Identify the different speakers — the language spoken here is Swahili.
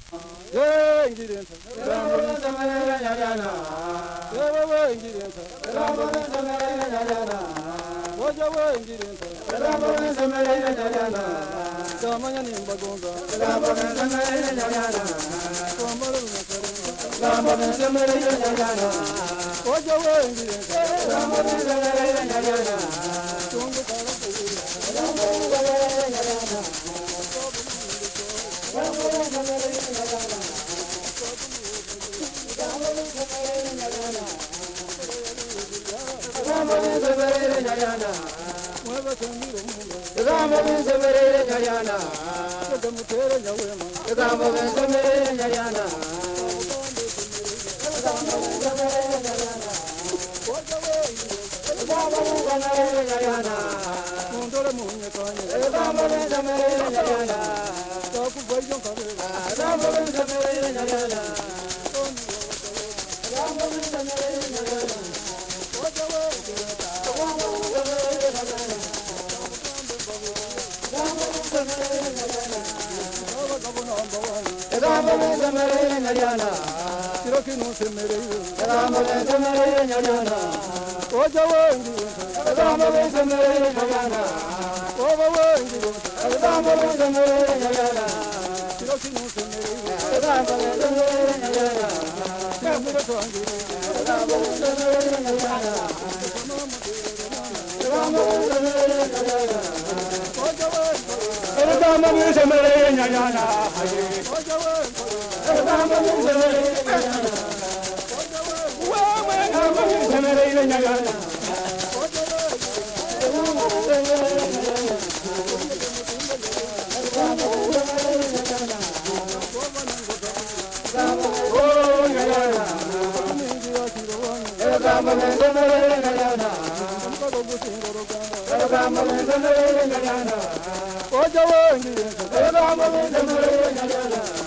Speaker 1: Engirinta, Rambo Samara Yana, Yava Engirinta, Rambo Samara Yana, Wajawa Engirinta, Rambo Samara Yana, Samaya Nimbagonga, Rambo Samara Yana, Rambo Samara Yana, Wajawa Engirinta, Rambo Samara Yana, Tungu Kara, Rambo Samara Yana, Rambo